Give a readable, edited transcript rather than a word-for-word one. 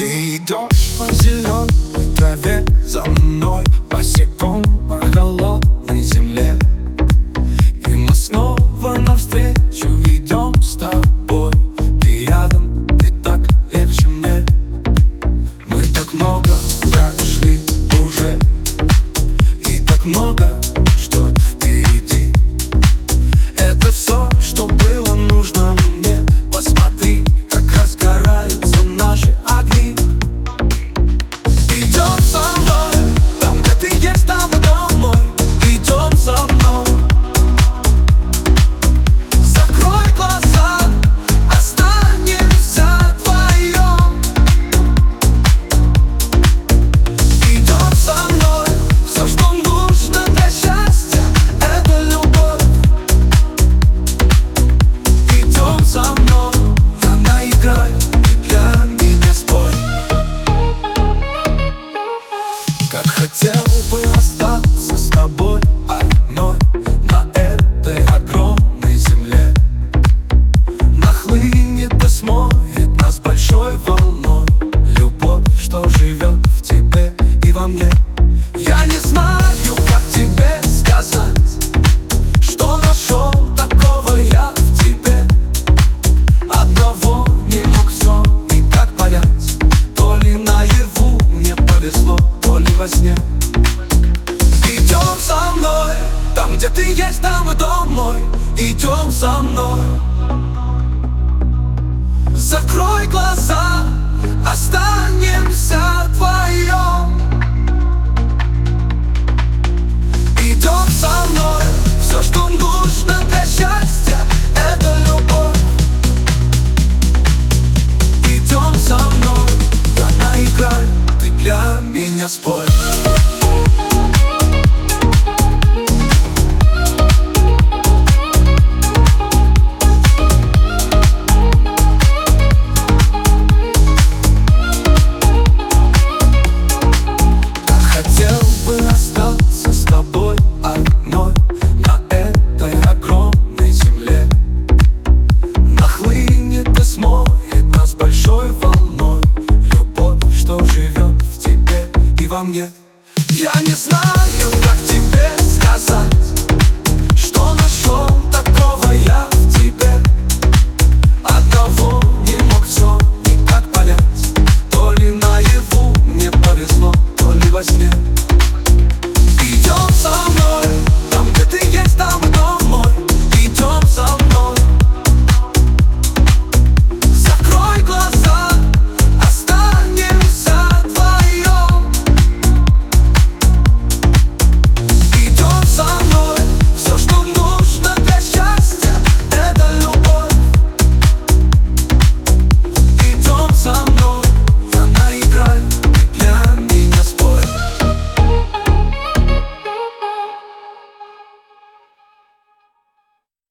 Ты идешь по зеленой траве за мной, босиком по холодной земле. И мы снова навстречу идем с тобой. Ты рядом, ты так легче мне. Мы так много прошли уже, и так много, что впереди. Это все, что было нужно мне. Посмотри, как разгораются наши огни. Идем со мной, там, где ты есть, там и домой. Идем со мной. Закрой глаза, останемся вдвоем. Идем со мной, все, что нужно для счастья, это любовь. Идем со мной, она играет, и для меня спой. Как хотел бы остаться с тобой одной на этой огромной земле. Нахлынет и смоет нас большой волной любовь, что живет в тебе и во мне. Я не знаю, как тебе сказать, что нашел такого я в тебе. Одного не мог все никак понять. То ли наяву мне повезло, то ли во сне. Идем со мной, там, где ты есть, там и дом мой. Идем со мной. Закрой глаза, оставь